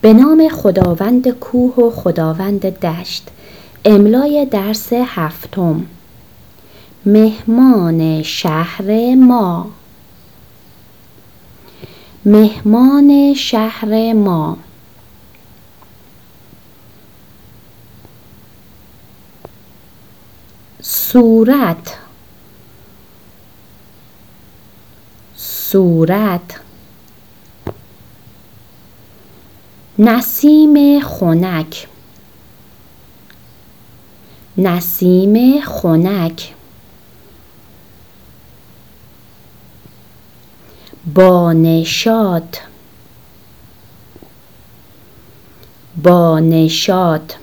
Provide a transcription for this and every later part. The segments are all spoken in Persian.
به نام خداوند کوه و خداوند دشت. املای درس 7. مهمان شهر ما. مهمان شهر ما. صورت. صورت. نسیم خنک. نسیم خنک. بانشاط. بانشاط.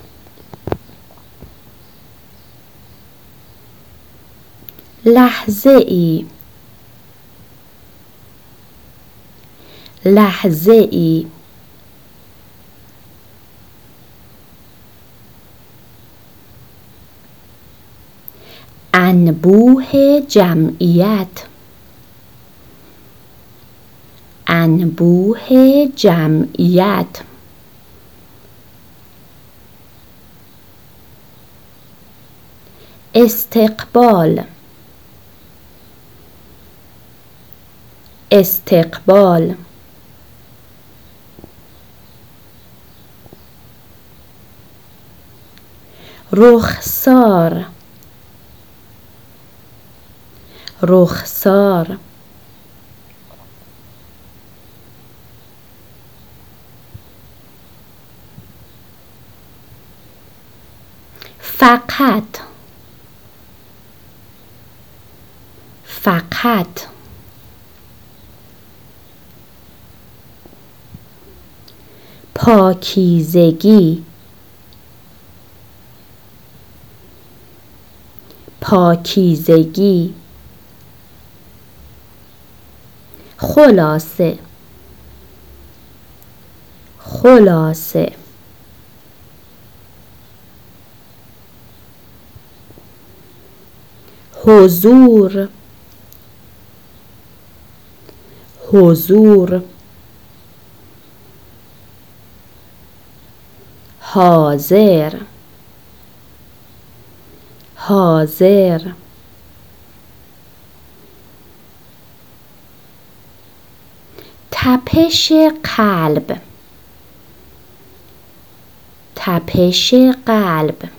لحظه ای. لحظه ای. انبوه جمعیت. انبوه جمعیت. استقبال. استقبال. رخسار. رخسار. فقط. فقط. پاکیزگی. پاکیزگی. خلاصه. خلاصه. حضور. حضور. حاضر. حاضر. تپش قلب. تپش قلب.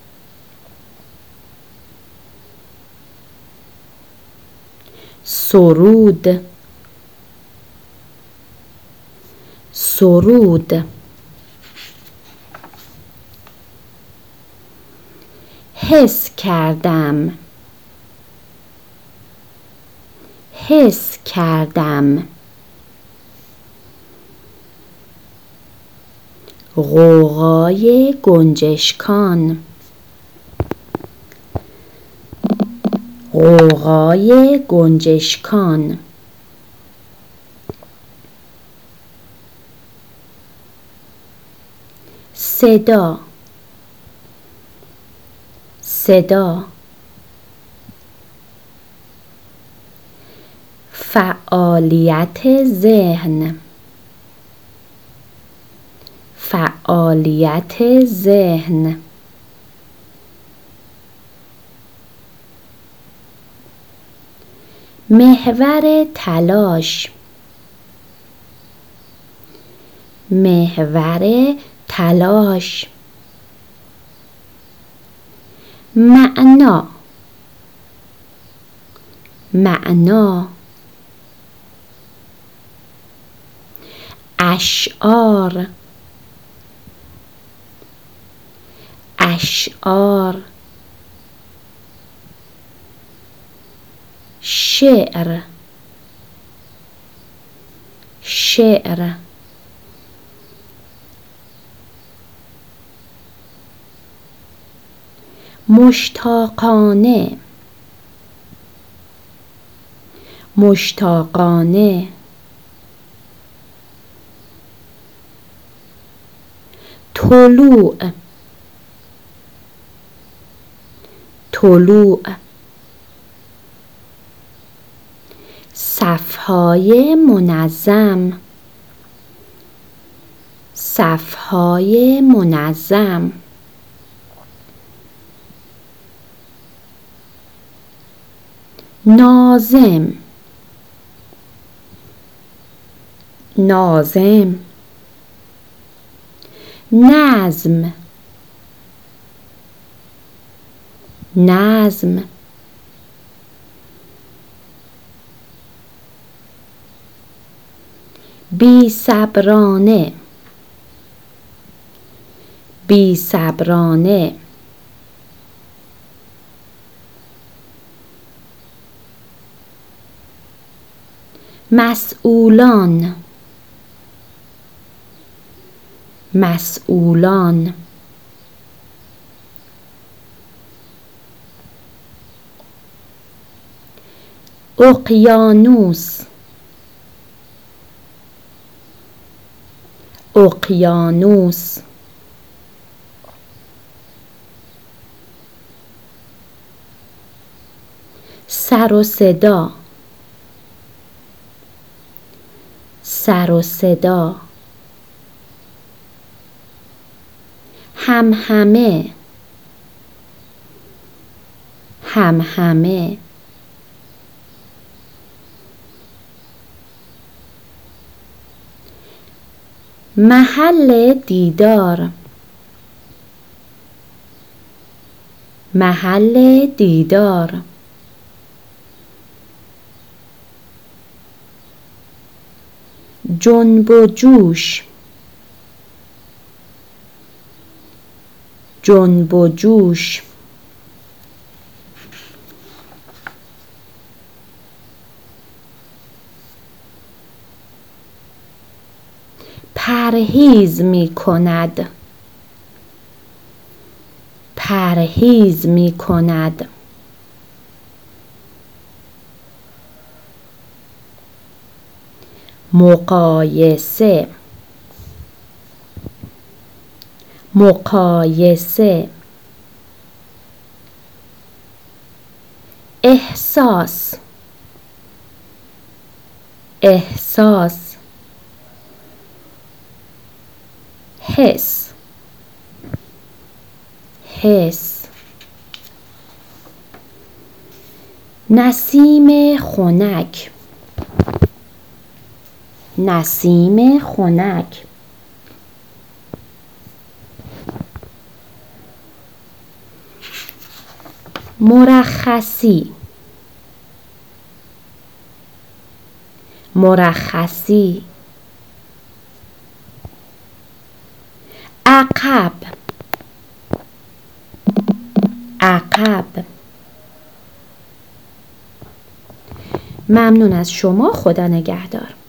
سرود. سرود. حس کردم. حس کردم. غوغای گنجشکان. غوغای گنجشکان. صدا. صدا. فعالیت ذهن. فعالیت ذهن. محور تلاش. محور تلاش. معنا. معنا. اشعار. اشعار. شعر. شعر. مشتاقانه. مشتاقانه. طلوع. طلوع. صفهای منظم. صفهای منظم. ناظم، ناظم. نظم، نظم. بی‌صبرانه، بی‌صبرانه. مسئولان، مسئولان. اقیانوس، اقیانوس. سر و صدا، سر و صدا. همهمه، همهمه. محل دیدار، محل دیدار. جنب و جوش، جنب و جوش. پرهیز می کند، پرهیز می کند. مقایسه، مقایسه. احساس، احساس. حس، حس. نسیم خنک، نسیم خنک. مرخصی، مرخصی. عقب، عقب. ممنون از شما. خدا نگهدار.